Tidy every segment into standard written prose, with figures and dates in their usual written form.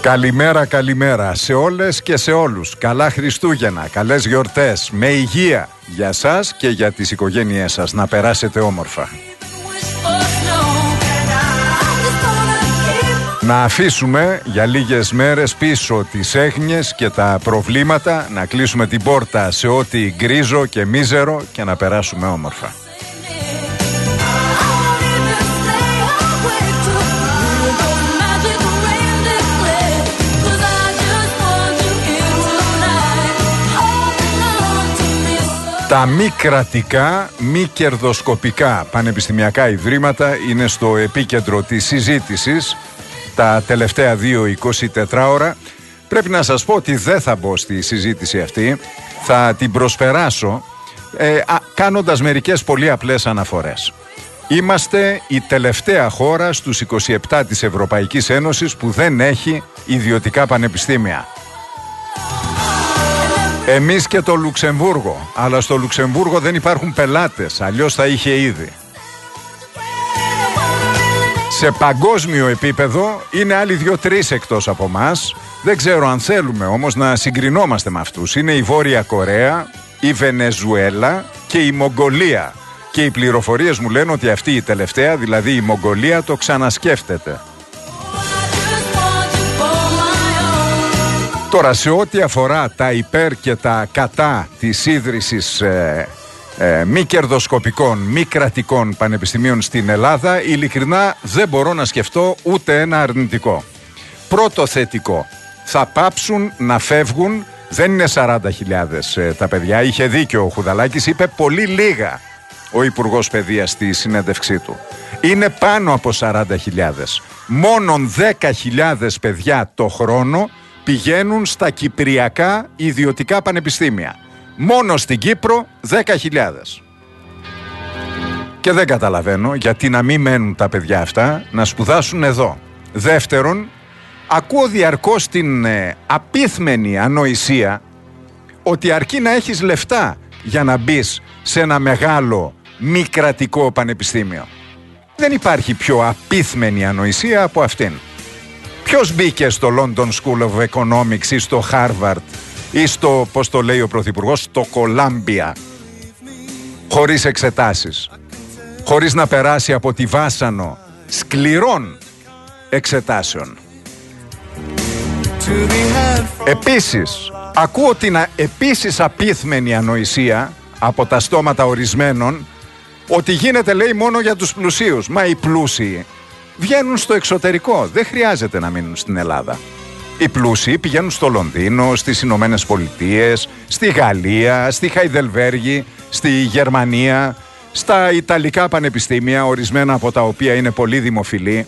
Καλημέρα, καλημέρα σε όλες και σε όλους. Καλά Χριστούγεννα, καλές γιορτές, με υγεία για σας και για τις οικογένειές σας. Να περάσετε όμορφα. Να αφήσουμε για λίγες μέρες πίσω τις έγνοιες και τα προβλήματα, να κλείσουμε την πόρτα σε ό,τι γκρίζο και μίζερο και να περάσουμε όμορφα. Τα μη κρατικά, μη κερδοσκοπικά πανεπιστημιακά ιδρύματα είναι στο επίκεντρο της συζήτησης τα τελευταία 24 ώρα. Πρέπει να σας πω ότι δεν θα μπω στη συζήτηση αυτή, θα την προσπεράσω κάνοντας μερικές πολύ απλές αναφορές. Είμαστε η τελευταία χώρα στους 27 της Ευρωπαϊκής Ένωσης που δεν έχει ιδιωτικά πανεπιστήμια. Εμείς και το Λουξεμβούργο, αλλά στο Λουξεμβούργο δεν υπάρχουν πελάτες, αλλιώς θα είχε ήδη. Σε παγκόσμιο επίπεδο είναι άλλοι 2-3 εκτός από μας. Δεν ξέρω αν θέλουμε όμως να συγκρινόμαστε με αυτούς. Είναι η Βόρεια Κορέα, η Βενεζουέλα και η Μογγολία. Και οι πληροφορίες μου λένε ότι αυτή η τελευταία, δηλαδή η Μογγολία, το ξανασκέφτεται. Τώρα, σε ό,τι αφορά τα υπέρ και τα κατά της ίδρυσης μη κερδοσκοπικών, μη κρατικών πανεπιστημίων στην Ελλάδα, ειλικρινά δεν μπορώ να σκεφτώ ούτε ένα αρνητικό. Πρώτο θετικό, θα πάψουν να φεύγουν, δεν είναι 40.000 τα παιδιά, είχε δίκιο ο Χουδαλάκης, είπε πολύ λίγα ο Υπουργός Παιδείας στη συνέντευξή του. Είναι πάνω από 40.000. Μόνον 10.000 παιδιά το χρόνο πηγαίνουν στα κυπριακά ιδιωτικά πανεπιστήμια. Μόνο στην Κύπρο 10.000. Και δεν καταλαβαίνω γιατί να μην μένουν τα παιδιά αυτά να σπουδάσουν εδώ. Δεύτερον, ακούω διαρκώς την απίθμενη ανοησία ότι αρκεί να έχεις λεφτά για να μπεις σε ένα μεγάλο μη κρατικό πανεπιστήμιο. Δεν υπάρχει πιο απίθμενη ανοησία από αυτήν. Ποιος μπήκε στο London School of Economics ή στο Harvard ή στο, πώς το λέει ο Πρωθυπουργός, στο Columbia, χωρίς εξετάσεις, χωρίς να περάσει από τη βάσανο σκληρών εξετάσεων. Επίσης, ακούω την επίσης απίθμενη ανοησία από τα στόματα ορισμένων ότι γίνεται, λέει, μόνο για τους πλουσίους. Μα οι πλούσιοι βγαίνουν στο εξωτερικό, δεν χρειάζεται να μείνουν στην Ελλάδα. Οι πλούσιοι πηγαίνουν στο Λονδίνο, στις Ηνωμένες Πολιτείες, στη Γαλλία, στη Χαϊδελβέργη, στη Γερμανία, στα Ιταλικά πανεπιστήμια, ορισμένα από τα οποία είναι πολύ δημοφιλή.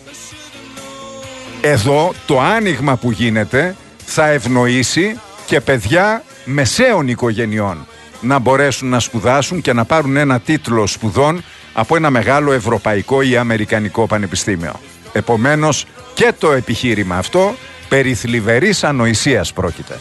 Εδώ το άνοιγμα που γίνεται θα ευνοήσει και παιδιά μεσαίων οικογενειών να μπορέσουν να σπουδάσουν και να πάρουν ένα τίτλο σπουδών από ένα μεγάλο ευρωπαϊκό ή αμερικανικό πανεπιστήμιο. Επομένως και το επιχείρημα αυτό περί θλιβερής ανοησίας πρόκειται.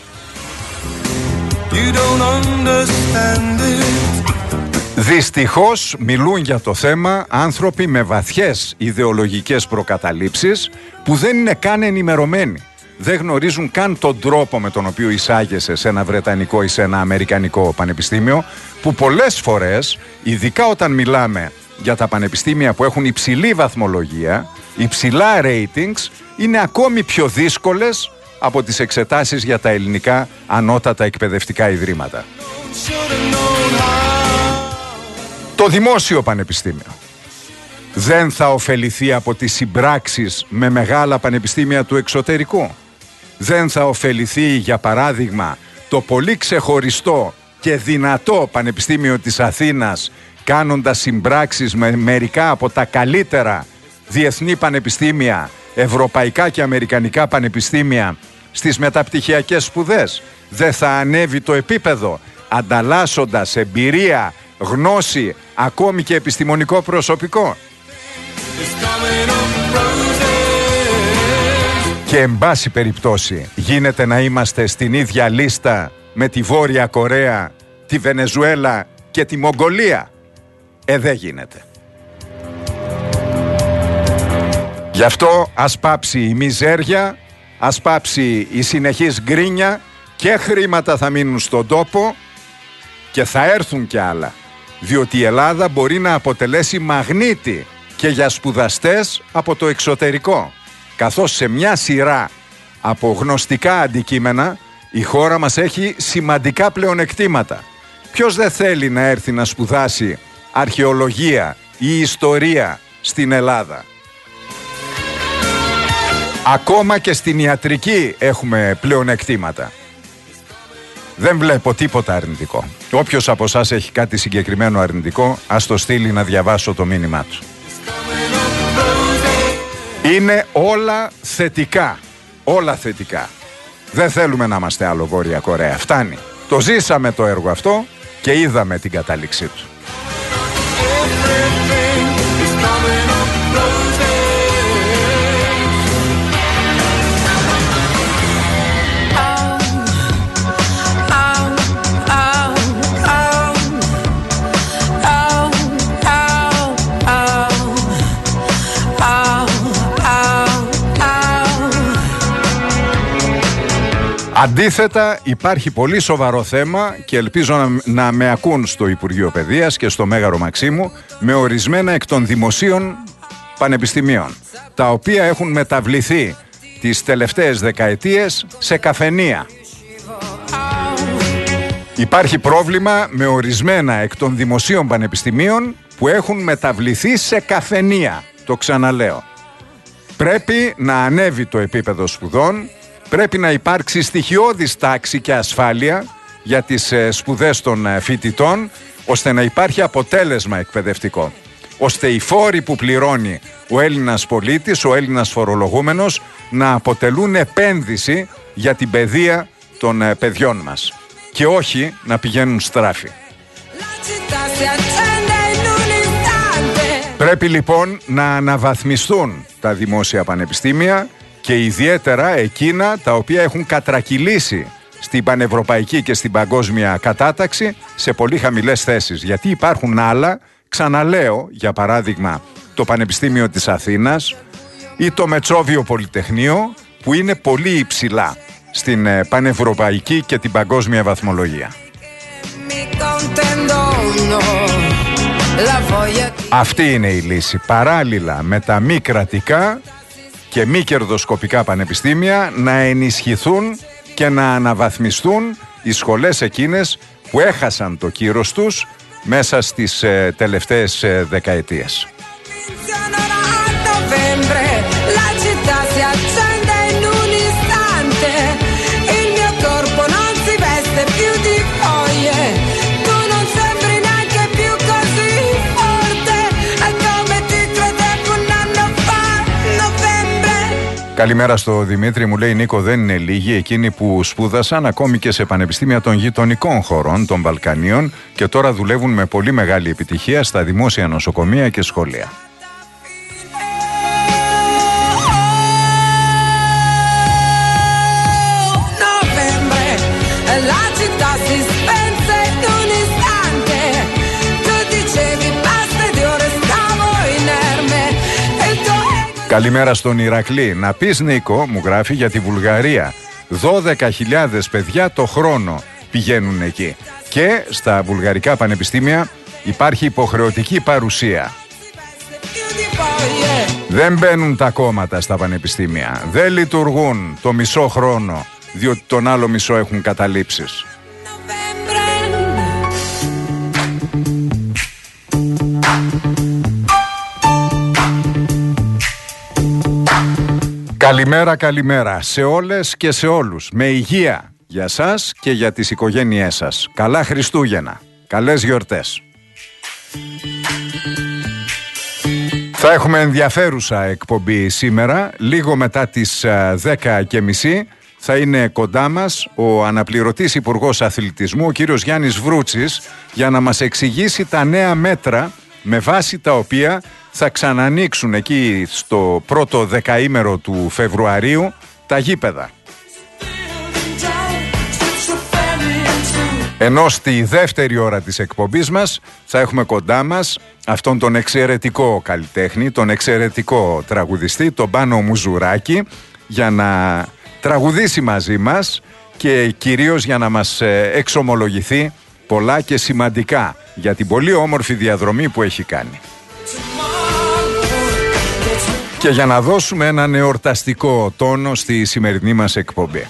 Δυστυχώς μιλούν για το θέμα άνθρωποι με βαθιές ιδεολογικές προκαταλήψεις που δεν είναι καν ενημερωμένοι. Δεν γνωρίζουν καν τον τρόπο με τον οποίο εισάγεσαι σε ένα βρετανικό ή σε ένα αμερικανικό πανεπιστήμιο, που πολλές φορές, ειδικά όταν μιλάμε για τα πανεπιστήμια που έχουν υψηλή βαθμολογία, υψηλά ratings, είναι ακόμη πιο δύσκολες από τις εξετάσεις για τα ελληνικά ανώτατα εκπαιδευτικά ιδρύματα. Το δημόσιο πανεπιστήμιο δεν θα ωφεληθεί από τις συμπράξεις με μεγάλα πανεπιστήμια του εξωτερικού. Δεν θα ωφεληθεί, για παράδειγμα, το πολύ ξεχωριστό και δυνατό Πανεπιστήμιο της Αθήνας κάνοντας συμπράξεις με μερικά από τα καλύτερα διεθνή πανεπιστήμια, ευρωπαϊκά και αμερικανικά πανεπιστήμια στις μεταπτυχιακές σπουδές. Δεν θα ανέβει το επίπεδο ανταλλάσσοντας εμπειρία, γνώση, ακόμη και επιστημονικό προσωπικό. Και εν πάση περιπτώσει γίνεται να είμαστε στην ίδια λίστα με τη Βόρεια Κορέα, τη Βενεζουέλα και τη Μογγολία. Δεν γίνεται. Γι' αυτό ας πάψει η μιζέρια, ας πάψει η συνεχής γκρίνια και χρήματα θα μείνουν στον τόπο και θα έρθουν κι άλλα. Διότι η Ελλάδα μπορεί να αποτελέσει μαγνήτη και για σπουδαστές από το εξωτερικό. Καθώς σε μια σειρά από γνωστικά αντικείμενα η χώρα μας έχει σημαντικά πλεονεκτήματα. Ποιος δεν θέλει να έρθει να σπουδάσει αρχαιολογία ή ιστορία στην Ελλάδα? Ακόμα και στην ιατρική έχουμε πλεονεκτήματα. Δεν βλέπω τίποτα αρνητικό. Όποιος από εσάς έχει κάτι συγκεκριμένο αρνητικό, ας το στείλει να διαβάσω το μήνυμά του. Είναι όλα θετικά. Όλα θετικά. Δεν θέλουμε να είμαστε άλλο Βόρεια Κορέα. Φτάνει. Το ζήσαμε το έργο αυτό και είδαμε την κατάληξή του. Αντίθετα, υπάρχει πολύ σοβαρό θέμα και ελπίζω να με ακούν στο Υπουργείο Παιδείας και στο Μέγαρο Μαξίμου με ορισμένα εκ των δημοσίων πανεπιστημίων, τα οποία έχουν μεταβληθεί τις τελευταίες δεκαετίες σε καφενεία. Υπάρχει πρόβλημα με ορισμένα εκ των δημοσίων πανεπιστημίων που έχουν μεταβληθεί σε καφενεία. Το ξαναλέω. Πρέπει να ανέβει το επίπεδο σπουδών. Πρέπει να υπάρξει στοιχειώδης τάξη και ασφάλεια για τις σπουδές των φοιτητών, ώστε να υπάρχει αποτέλεσμα εκπαιδευτικό. Ώστε οι φόροι που πληρώνει ο Έλληνας πολίτης, ο Έλληνας φορολογούμενος, να αποτελούν επένδυση για την παιδεία των παιδιών μας. Και όχι να πηγαίνουν στράφη. Πρέπει λοιπόν να αναβαθμιστούν τα δημόσια πανεπιστήμια και ιδιαίτερα εκείνα τα οποία έχουν κατρακυλήσει στην πανευρωπαϊκή και στην παγκόσμια κατάταξη σε πολύ χαμηλές θέσεις. Γιατί υπάρχουν άλλα, ξαναλέω, για παράδειγμα το Πανεπιστήμιο της Αθήνας ή το Μετσόβιο Πολυτεχνείο, που είναι πολύ υψηλά στην πανευρωπαϊκή και την παγκόσμια βαθμολογία. Αυτή είναι η λύση. Παράλληλα με τα μη κρατικά και μη κερδοσκοπικά πανεπιστήμια να ενισχυθούν και να αναβαθμιστούν οι σχολές εκείνες που έχασαν το κύρος τους μέσα στις τελευταίες δεκαετίες. Καλημέρα στο Δημήτρη, μου λέει Νίκο, δεν είναι λίγοι εκείνοι που σπούδασαν ακόμη και σε πανεπιστήμια των γειτονικών χωρών, των Βαλκανίων, και τώρα δουλεύουν με πολύ μεγάλη επιτυχία στα δημόσια νοσοκομεία και σχολεία. Καλημέρα στον Ηρακλή. Να πεις Νίκο, μου γράφει, για τη Βουλγαρία. 12.000 παιδιά το χρόνο πηγαίνουν εκεί. Και στα βουλγαρικά πανεπιστήμια υπάρχει υποχρεωτική παρουσία. Δεν μπαίνουν τα κόμματα στα πανεπιστήμια. Δεν λειτουργούν το μισό χρόνο, διότι τον άλλο μισό έχουν καταλήψεις. Καλημέρα, καλημέρα σε όλες και σε όλους. Με υγεία για σας και για τις οικογένειές σας. Καλά Χριστούγεννα. Καλές γιορτές. Θα έχουμε ενδιαφέρουσα εκπομπή σήμερα. Λίγο μετά τις 10:30 θα είναι κοντά μας ο αναπληρωτής Υπουργός Αθλητισμού, ο κύριος Γιάννης Βρούτσης, για να μας εξηγήσει τα νέα μέτρα με βάση τα οποία θα ξανανοίξουν εκεί στο πρώτο δεκαήμερο του Φεβρουαρίου τα γήπεδα. Ενώ στη δεύτερη ώρα της εκπομπής μας θα έχουμε κοντά μας αυτόν τον εξαιρετικό καλλιτέχνη, τον εξαιρετικό τραγουδιστή, τον Πάνο Μουζουράκη, για να τραγουδήσει μαζί μας και κυρίως για να μας εξομολογηθεί πολλά και σημαντικά για την πολύ όμορφη διαδρομή που έχει κάνει. Και για να δώσουμε έναν εορταστικό τόνο στη σημερινή μας εκπομπή.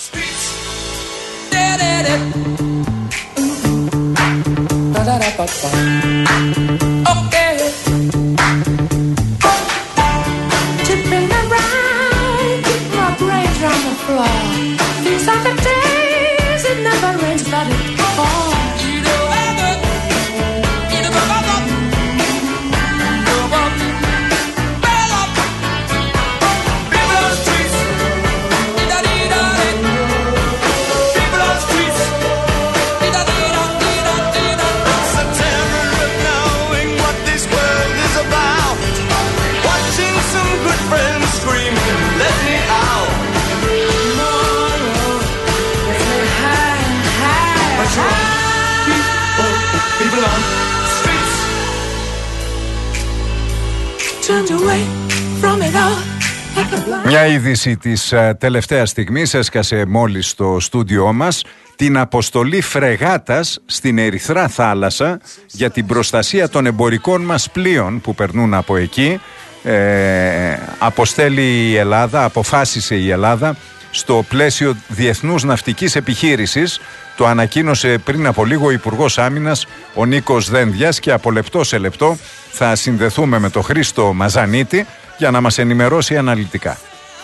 Μια είδηση της τελευταίας στιγμής έσκασε μόλις στο στούντιό μας, την αποστολή φρεγάτας στην Ερυθρά θάλασσα για την προστασία των εμπορικών μας πλοίων που περνούν από εκεί. Αποστέλει η Ελλάδα, αποφάσισε η Ελλάδα στο πλαίσιο διεθνούς ναυτικής επιχείρησης. Το ανακοίνωσε πριν από λίγο ο Υπουργός Άμυνας, ο Νίκος Δένδιας, και από λεπτό σε λεπτό θα συνδεθούμε με τον Χρήστο Μαζανίτη για να μας ενημερώσει αναλυτικά.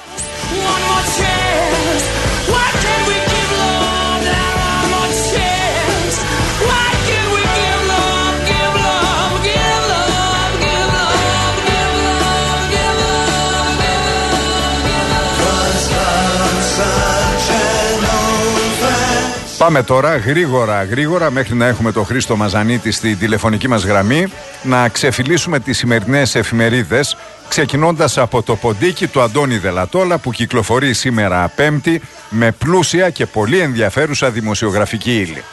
Πάμε τώρα γρήγορα μέχρι να έχουμε τον Χρήστο Μαζανίτη στη τηλεφωνική μας γραμμή να ξεφυλίσουμε τις σημερινές εφημερίδες, ξεκινώντας από το ποντίκι του Αντώνη Δελατόλα που κυκλοφορεί σήμερα Πέμπτη με πλούσια και πολύ ενδιαφέρουσα δημοσιογραφική ύλη.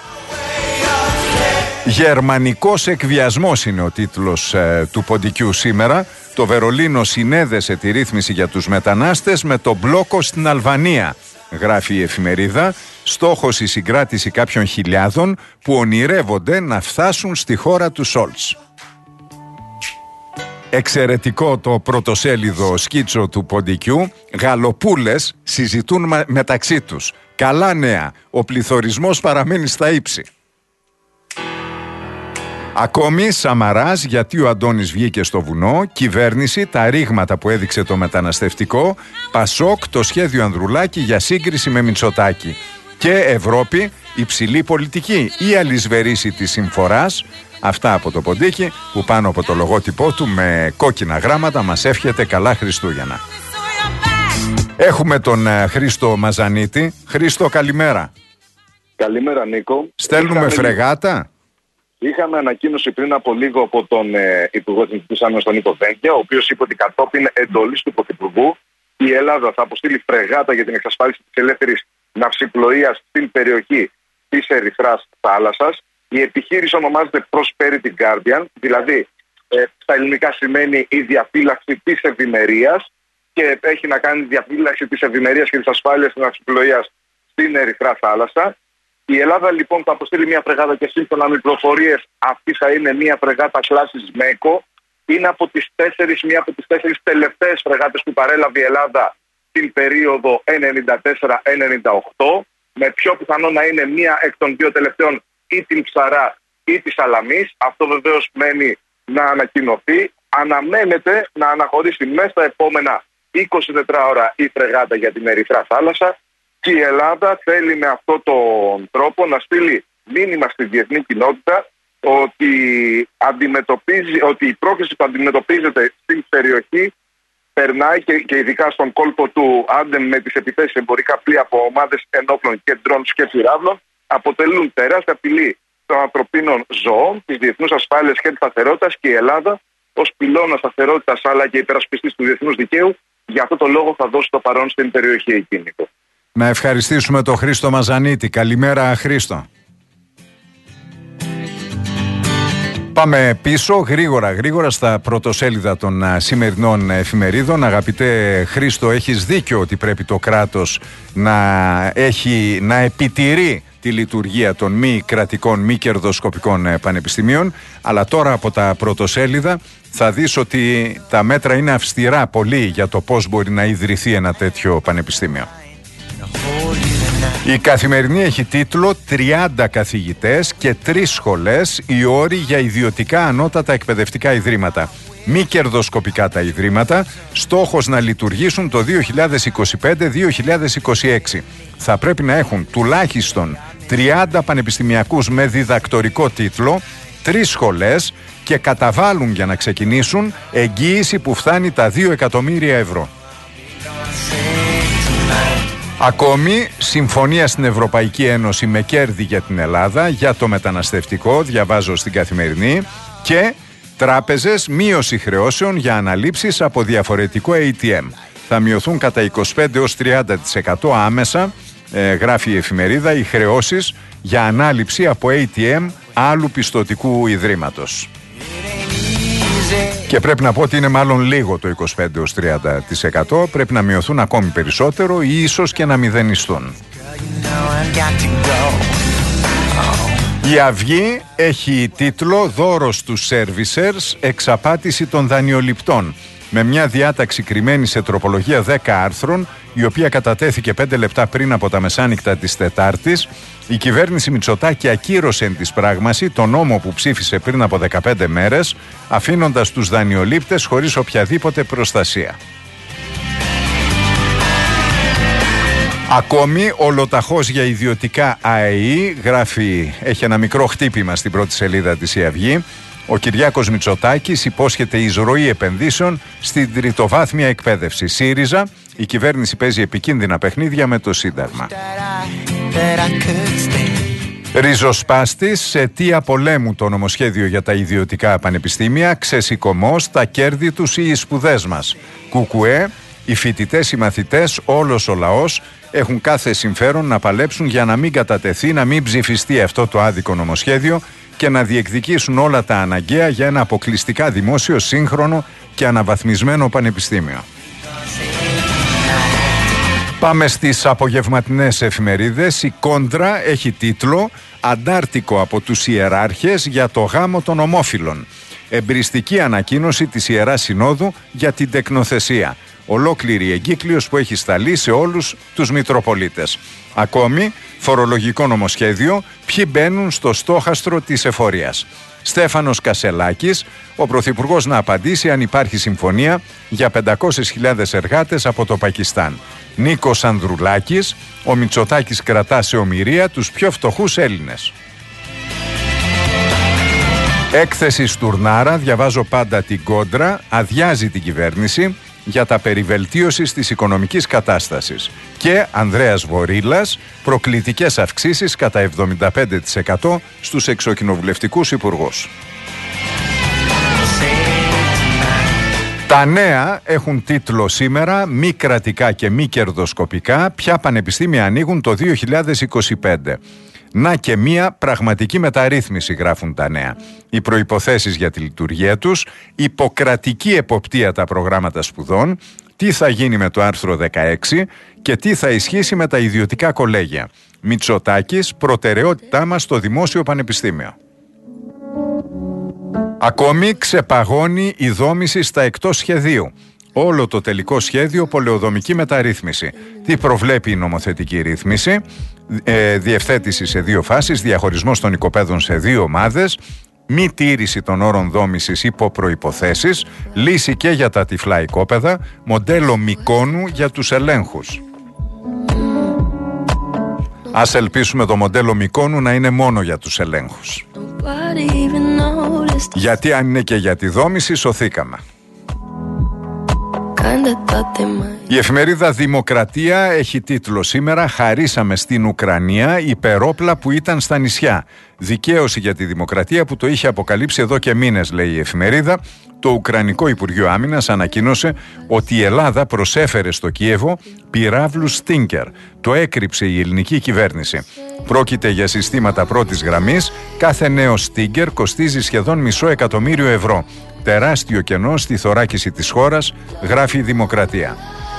Γερμανικός εκβιασμός είναι ο τίτλος του ποντικιού σήμερα. Το Βερολίνο συνέδεσε τη ρύθμιση για τους μετανάστες με το μπλόκο στην Αλβανία, γράφει η εφημερίδα. Στόχος η συγκράτηση κάποιων χιλιάδων που ονειρεύονται να φτάσουν στη χώρα του Σόλτς. Εξαιρετικό το πρωτοσέλιδο σκίτσο του ποντικιού. Γαλοπούλες συζητούν μεταξύ τους. Καλά νέα, ο πληθωρισμός παραμένει στα ύψη. Ακόμη Σαμαράς, γιατί ο Αντώνης βγήκε στο βουνό, κυβέρνηση, τα ρήγματα που έδειξε το μεταναστευτικό, Πασόκ, το σχέδιο Ανδρουλάκη για σύγκριση με Μητσοτάκη. Και Ευρώπη, υψηλή πολιτική, η αλυσβερίση της συμφοράς. Αυτά από το ποντίκι που πάνω από το λογότυπό του με κόκκινα γράμματα μας εύχεται καλά Χριστούγεννα. Έχουμε τον Χρήστο Μαζανίτη. Χρήστο, καλημέρα. Καλημέρα, Νίκο. Στέλνουμε φρεγάτα. Είχαμε ανακοίνωση πριν από λίγο από τον Υπουργό Εθνικής Άμυνας, τον Νίκο Δένδια, ο οποίος είπε ότι κατόπιν εντολής του Πρωθυπουργού η Ελλάδα θα αποστείλει φρεγάτα για την εξασφάλιση της ελεύθερης ναυσιπλοείας στην περιοχή της Ερυθράς θάλασσας. Η επιχείρηση ονομάζεται Prosperity Guardian, δηλαδή στα ελληνικά σημαίνει η διαφύλαξη της ευημερίας και έχει να κάνει διαφύλαξη της ευημερίας και της ασφάλειας της ναυσιπλοείας στην Ερυθρά θάλασσα. Η Ελλάδα λοιπόν θα αποστείλει μια φρεγάτα και σύμφωνα με πληροφορίες αυτή θα είναι μια φρεγάτα κλάσης ΜΕΚΟ. Είναι μια από τις 4 τελευταίες φρεγάτες που παρέλαβε η Ελλάδα την περίοδο 94-98, με πιο πιθανό να είναι μία εκ των δύο τελευταίων ή την Ψαρά ή τη Σαλαμής. Αυτό βεβαίως μένει να ανακοινωθεί. Αναμένεται να αναχωρήσει μέσα στα επόμενα 24 ώρα η φρεγάτα για την Ερυθρά θάλασσα και η Ελλάδα θέλει με αυτόν τον τρόπο να στείλει μήνυμα στη διεθνή κοινότητα ότι η πρόκληση που αντιμετωπίζεται στην περιοχή περνάει και ειδικά στον κόλπο του Άντεμ με τις επιθέσεις εμπορικά πλοία από ομάδες ενόπλων και ντρόντς και πυράβλων αποτελούν τεράστια απειλή των ανθρωπίνων ζώων, της διεθνούς ασφάλειας και της σταθερότητας και η Ελλάδα ως πυλώνα σταθερότητας αλλά και υπερασπιστής του διεθνούς δικαίου για αυτό το λόγο θα δώσει το παρόν στην περιοχή εκείνη. Να ευχαριστήσουμε τον Χρήστο Μαζανίτη. Καλημέρα Χρήστο. Πάμε πίσω γρήγορα στα πρωτοσέλιδα των σημερινών εφημερίδων. Αγαπητέ Χρήστο, έχεις δίκιο ότι πρέπει το κράτος να επιτηρεί τη λειτουργία των μη κρατικών, μη κερδοσκοπικών πανεπιστημίων, αλλά τώρα από τα πρωτοσέλιδα θα δεις ότι τα μέτρα είναι αυστηρά πολύ για το πώς μπορεί να ιδρυθεί ένα τέτοιο πανεπιστήμιο. Η Καθημερινή έχει τίτλο 30 καθηγητές και 3 σχολές, οι όροι για ιδιωτικά ανώτατα εκπαιδευτικά ιδρύματα. Μη κερδοσκοπικά τα ιδρύματα, στόχος να λειτουργήσουν το 2025-2026. Θα πρέπει να έχουν τουλάχιστον 30 πανεπιστημιακούς με διδακτορικό τίτλο, 3 σχολές και καταβάλουν για να ξεκινήσουν εγγύηση που φτάνει τα 2 εκατομμύρια ευρώ. Ακόμη, συμφωνία στην Ευρωπαϊκή Ένωση με κέρδη για την Ελλάδα για το μεταναστευτικό, διαβάζω στην Καθημερινή, και τράπεζες μείωση χρεώσεων για αναλήψεις από διαφορετικό ATM. Θα μειωθούν κατά 25-30% άμεσα, γράφει η εφημερίδα, οι χρεώσεις για ανάληψη από ATM άλλου πιστωτικού ιδρύματος. Και πρέπει να πω ότι είναι μάλλον λίγο το 25-30%, πρέπει να μειωθούν ακόμη περισσότερο ή ίσως και να μηδενιστούν. Η Αυγή έχει τίτλο «Δώρο στους σέρβισερς, εξαπάτηση των δανειοληπτών», με μια διάταξη κρυμμένη σε τροπολογία 10 άρθρων, η οποία κατατέθηκε 5 λεπτά πριν από τα μεσάνυχτα της Τετάρτης. Η κυβέρνηση Μητσοτάκη ακύρωσε εν της πράγμαση τον νόμο που ψήφισε πριν από 15 μέρες, αφήνοντας τους δανειολήπτες χωρίς οποιαδήποτε προστασία. Ακόμη, ολοταχώς για ιδιωτικά ΑΕΗ, έχει ένα μικρό χτύπημα στην πρώτη σελίδα της η Αυγή. Ο Κυριάκος Μητσοτάκης υπόσχεται εισρωή επενδύσεων στην τριτοβάθμια εκπαίδευση. ΣΥΡΙΖΑ, η κυβέρνηση παίζει επικίνδυνα παιχνίδια με το Σύνταγμα. Ριζοσπάστης, σε αιτία πολέμου το νομοσχέδιο για τα ιδιωτικά πανεπιστήμια, ξεσηκωμός, τα κέρδη τους ή οι σπουδές μας. Κουκουέ, οι φοιτητές, οι μαθητές, όλος ο λαός έχουν κάθε συμφέρον να παλέψουν για να μην κατατεθεί, να μην ψηφιστεί αυτό το άδικο νομοσχέδιο και να διεκδικήσουν όλα τα αναγκαία για ένα αποκλειστικά δημόσιο, σύγχρονο και αναβαθμισμένο πανεπιστήμιο. Πάμε στις απογευματινές εφημερίδες. Η Κόντρα έχει τίτλο «Αντάρτικο από τους ιεράρχες για το γάμο των ομόφυλων». Εμπριστική ανακοίνωση της Ιεράς Συνόδου για την τεκνοθεσία. Ολόκληρη εγκύκλειος που έχει σταλεί σε όλους τους Μητροπολίτες. Ακόμη, φορολογικό νομοσχέδιο, ποιοι μπαίνουν στο στόχαστρο της εφορίας. Στέφανος Κασελάκης, ο Πρωθυπουργός να απαντήσει αν υπάρχει συμφωνία για 500.000 εργάτες από το Πακιστάν. Νίκος Ανδρουλάκης, ο Μητσοτάκης κρατά σε ομηρία τους πιο φτωχούς Έλληνες. Έκθεση Στουρνάρα, διαβάζω πάντα την Κόντρα, αδειάζει την κυβέρνηση για τα περιβελτίωσης της οικονομικής κατάστασης. Και Ανδρέας Βορίλας, προκλητικές αυξήσεις κατά 75% στους εξοκοινοβουλευτικούς υπουργούς. Τα νέα έχουν τίτλο σήμερα «Μη κρατικά και μη κερδοσκοπικά, ποια πανεπιστήμια ανοίγουν το 2025». Να και μία πραγματική μεταρρύθμιση, γράφουν τα νέα. Οι προϋποθέσεις για τη λειτουργία τους, υποκρατική εποπτεία τα προγράμματα σπουδών, τι θα γίνει με το άρθρο 16 και τι θα ισχύσει με τα ιδιωτικά κολέγια. Μητσοτάκης, προτεραιότητά μας στο δημόσιο πανεπιστήμιο. Ακόμη ξεπαγώνει η δόμηση στα εκτός σχεδίου. Όλο το τελικό σχέδιο πολεοδομική μεταρρύθμιση. Τι προβλέπει η νομοθετική ρύθμιση? Διευθέτηση σε 2 φάσεις, διαχωρισμός των οικοπαίδων σε 2 ομάδες, μη τήρηση των όρων δόμησης υπό προϋποθέσεις, λύση και για τα τυφλά οικόπεδα, μοντέλο Μυκόνου για τους ελέγχους. Ας ελπίσουμε το μοντέλο Μυκόνου να είναι μόνο για τους ελέγχους. Γιατί αν είναι και για τη δόμηση, σωθήκαμε. Η εφημερίδα Δημοκρατία έχει τίτλο σήμερα «Χαρίσαμε στην Ουκρανία υπερόπλα που ήταν στα νησιά». Δικαίωση για τη δημοκρατία που το είχε αποκαλύψει εδώ και μήνες, λέει η εφημερίδα. Το Ουκρανικό Υπουργείο Άμυνας ανακοίνωσε ότι η Ελλάδα προσέφερε στο Κίεβο πυράβλους Στίνκερ. Το έκρυψε η ελληνική κυβέρνηση. Πρόκειται για συστήματα πρώτης γραμμής. Κάθε νέο στίγκερ κοστίζει σχεδόν $500.000 ευρώ. Τεράστιο κενό στη θωράκιση της χώρας, γράφει η Δημοκρατία.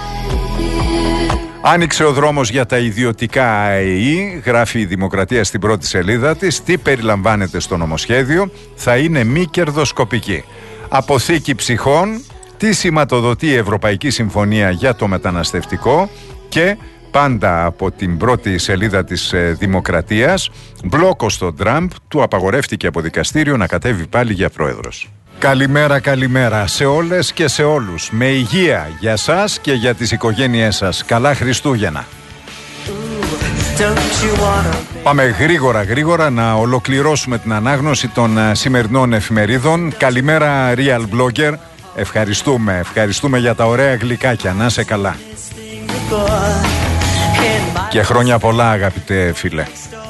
Άνοιξε ο δρόμος για τα ιδιωτικά ΑΕΗ, γράφει η Δημοκρατία στην πρώτη σελίδα της. Τι περιλαμβάνεται στο νομοσχέδιο? Θα είναι μη κερδοσκοπική. Αποθήκη ψυχών, τι σηματοδοτεί η Ευρωπαϊκή Συμφωνία για το μεταναστευτικό και πάντα από την πρώτη σελίδα της Δημοκρατίας, μπλόκο στον Τραμπ, του απαγορεύτηκε από δικαστήριο να κατέβει πάλι για πρόεδρος. Καλημέρα σε όλες και σε όλους. Με υγεία για σας και για τις οικογένειές σας. Καλά Χριστούγεννα. Πάμε γρήγορα να ολοκληρώσουμε την ανάγνωση των σημερινών εφημερίδων. Καλημέρα Real Blogger. Ευχαριστούμε για τα ωραία γλυκάκια. Να είσαι καλά. Και χρόνια πολλά αγαπητέ φίλε.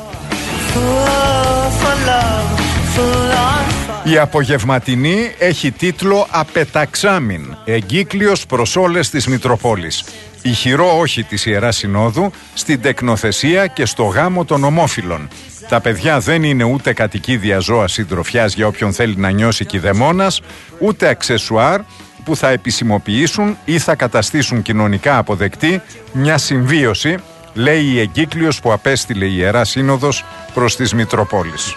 Η απογευματινή έχει τίτλο «Απεταξάμην, εγκύκλιος προς όλες τις Μητροπόλεις». Ηχηρό όχι της Ιεράς Συνόδου στην τεκνοθεσία και στο γάμο των ομόφυλων. Τα παιδιά δεν είναι ούτε κατοικίδια ζώα συντροφιάς για όποιον θέλει να νιώσει κηδεμόνας, ούτε αξεσουάρ που θα επισημοποιήσουν ή θα καταστήσουν κοινωνικά αποδεκτή μια συμβίωση, λέει η εγκύκλιος που απέστειλε η Ιερά Σύνοδος προς τις Μητροπόλεις.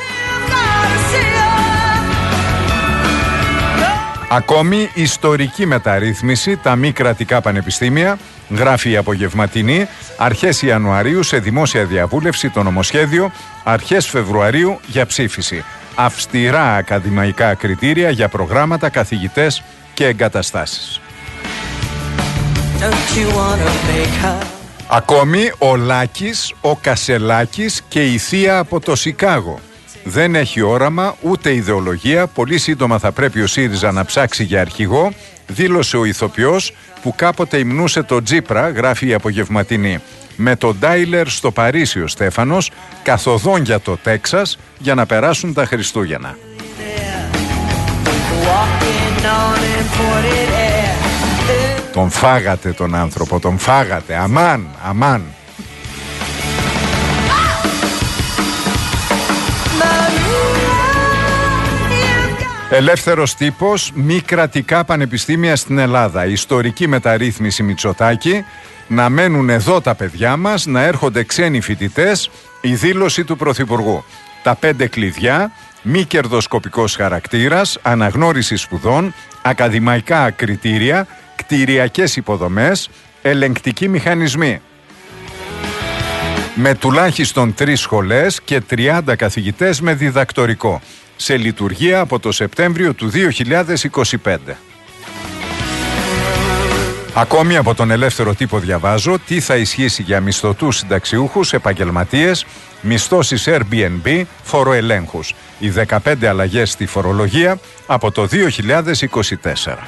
Ακόμη ιστορική μεταρρύθμιση, τα μη κρατικά πανεπιστήμια, γράφει η απογευματινή, αρχές Ιανουαρίου σε δημόσια διαβούλευση το νομοσχέδιο, αρχές Φεβρουαρίου για ψήφιση. Αυστηρά ακαδημαϊκά κριτήρια για προγράμματα, καθηγητές και εγκαταστάσεις. Ακόμη ο Λάκης, ο Κασελάκης και η θεία από το Σικάγο. Δεν έχει όραμα ούτε ιδεολογία, πολύ σύντομα θα πρέπει ο ΣΥΡΙΖΑ να ψάξει για αρχηγό, δήλωσε ο ηθοποιός που κάποτε υμνούσε το Τζίπρα, γράφει η απογευματινή. Με τον Ντάιλερ στο Παρίσι ο Στέφανος, καθοδόν για το Τέξας για να περάσουν τα Χριστούγεννα. Τον φάγατε τον άνθρωπο, τον φάγατε, αμάν. Ελεύθερος τύπος, μη κρατικά πανεπιστήμια στην Ελλάδα. Ιστορική μεταρρύθμιση Μητσοτάκη, να μένουν εδώ τα παιδιά μας, να έρχονται ξένοι φοιτητές, η δήλωση του Πρωθυπουργού. Τα 5 κλειδιά, μη κερδοσκοπικός χαρακτήρας, αναγνώριση σπουδών, ακαδημαϊκά κριτήρια, κτηριακές υποδομές, ελεγκτικοί μηχανισμοί. Με τουλάχιστον 3 σχολές και 30 καθηγητές με διδακτορικό. Σε λειτουργία από το Σεπτέμβριο του 2025. Ακόμη από τον ελεύθερο τύπο διαβάζω τι θα ισχύσει για μισθωτούς συνταξιούχους, επαγγελματίες, μισθώσεις Airbnb, φοροελέγχους. Οι 15 αλλαγές στη φορολογία από το 2024.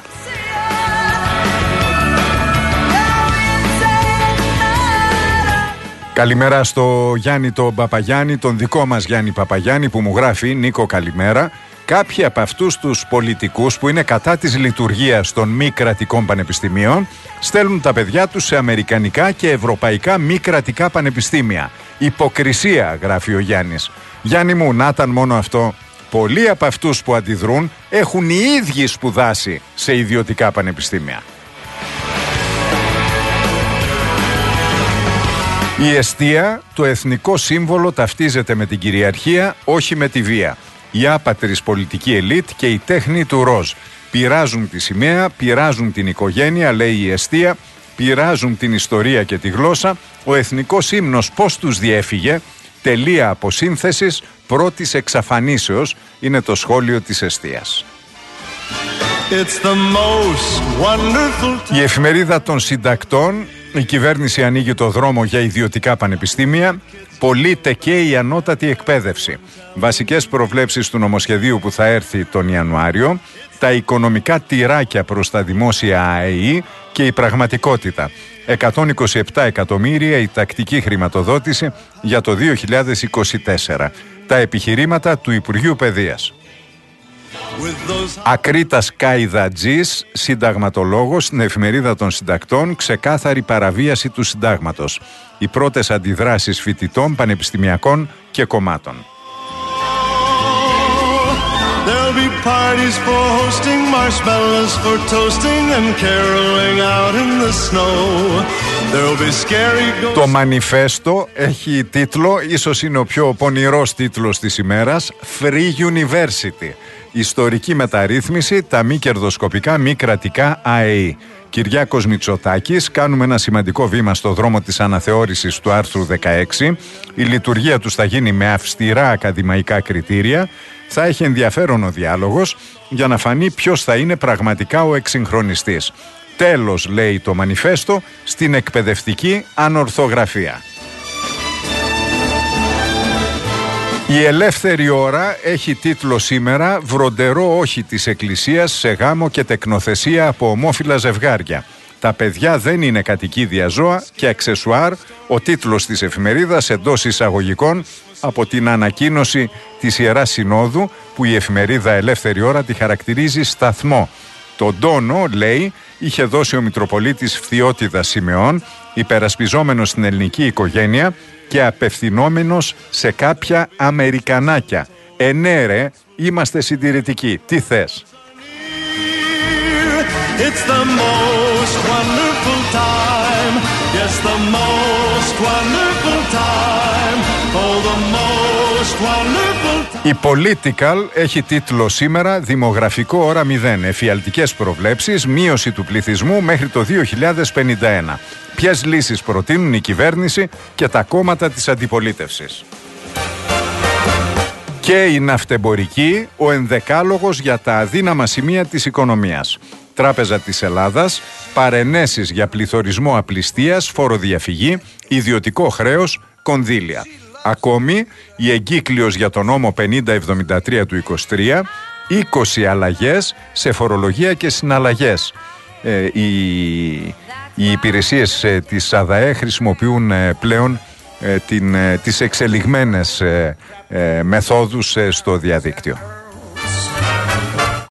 Καλημέρα στο Γιάννη τον Παπαγιάννη, τον δικό μας Γιάννη Παπαγιάννη που μου γράφει, Νίκο καλημέρα. Κάποιοι από αυτούς τους πολιτικούς που είναι κατά της λειτουργίας των μη κρατικών πανεπιστημίων στέλνουν τα παιδιά τους σε αμερικανικά και ευρωπαϊκά μη κρατικά πανεπιστήμια. Υποκρισία, γράφει ο Γιάννης. Γιάννη μου, να ήταν μόνο αυτό. Πολλοί από αυτούς που αντιδρούν έχουν οι ίδιοι σπουδάσει σε ιδιωτικά πανεπιστήμια. Η εστία, το εθνικό σύμβολο, ταυτίζεται με την κυριαρχία, όχι με τη βία. Η άπατρης πολιτική ελίτ και η τέχνη του ροζ. Πειράζουν τη σημαία, πειράζουν την οικογένεια, λέει η εστία, πειράζουν την ιστορία και τη γλώσσα. Ο εθνικός ύμνος πώς τους διέφυγε, τελεία αποσύνθεσης πρώτης εξαφανίσεως, είναι το σχόλιο της εστίας. Η εφημερίδα των συντακτών, η κυβέρνηση ανοίγει το δρόμο για ιδιωτικά πανεπιστήμια, πωλείται και η ανώτατη εκπαίδευση. Βασικές προβλέψεις του νομοσχεδίου που θα έρθει τον Ιανουάριο, τα οικονομικά τυράκια προς τα δημόσια ΑΕΗ και η πραγματικότητα. 127 εκατομμύρια η τακτική χρηματοδότηση για το 2024. Τα επιχειρήματα του Υπουργείου Παιδείας. Ακρίτας Καϊδατζής, συνταγματολόγος, στην Εφημερίδα των Συντακτών, ξεκάθαρη παραβίαση του συντάγματος. Οι πρώτες αντιδράσεις φοιτητών, πανεπιστημιακών και κομμάτων. There'll be parties for hosting, marshmallows for toasting and caroling out in the snow. There'll be scary ghosts. Το μανιφέστο έχει τίτλο, ίσως είναι ο πιο πονηρός τίτλος της ημέρας, Free University. Ιστορική μεταρρύθμιση, τα μη κερδοσκοπικά, μη κρατικά ΑΕΗ. Κυριάκος Μητσοτάκης, κάνουμε ένα σημαντικό βήμα στο δρόμο της αναθεώρησης του άρθρου 16. Η λειτουργία τους θα γίνει με αυστηρά ακαδημαϊκά κριτήρια. Θα έχει ενδιαφέρον ο διάλογος για να φανεί ποιος θα είναι πραγματικά ο εξυγχρονιστής. Τέλος, λέει το μανιφέστο, στην εκπαιδευτική ανορθογραφία. Η Ελεύθερη Ώρα έχει τίτλο σήμερα «Βροντερό όχι της Εκκλησίας σε γάμο και τεκνοθεσία από ομόφυλα ζευγάρια. Τα παιδιά δεν είναι κατοικίδια ζώα και αξεσουάρ», ο τίτλος της εφημερίδας εντός εισαγωγικών από την ανακοίνωση της Ιεράς Συνόδου που η εφημερίδα Ελεύθερη Ώρα τη χαρακτηρίζει σταθμό. Τον τόνο, λέει, είχε δώσει ο Μητροπολίτης Φθιώτιδας Σιμεών, υπερασπιζόμενος την ελληνική οικογένεια και απευθυνόμενος σε κάποια Αμερικανάκια. Ναι ρε, είμαστε συντηρητικοί. Τι θες? It's the most wonderful time. Yes, the most wonderful time. Oh, the most wonderful time. Η Political έχει τίτλο σήμερα «Δημογραφικό ώρα 0. Εφιαλτικές προβλέψεις, μείωση του πληθυσμού μέχρι το 2051». Ποιες λύσεις προτείνουν η κυβέρνηση και τα κόμματα της αντιπολίτευσης. Και η ναυτεμπορική, ο ενδεκάλογος για τα αδύναμα σημεία της οικονομίας. Τράπεζα της Ελλάδας, παρενέσεις για πληθωρισμό απληστίας, φοροδιαφυγή, ιδιωτικό χρέος, κονδύλια. Ακόμη, η εγκύκλειος για τον νόμο 5073 του 23, 20 αλλαγές σε φορολογία και συναλλαγές. Οι υπηρεσίες της ΑΔΑΕ χρησιμοποιούν πλέον τις εξελιγμένες μεθόδους στο διαδίκτυο.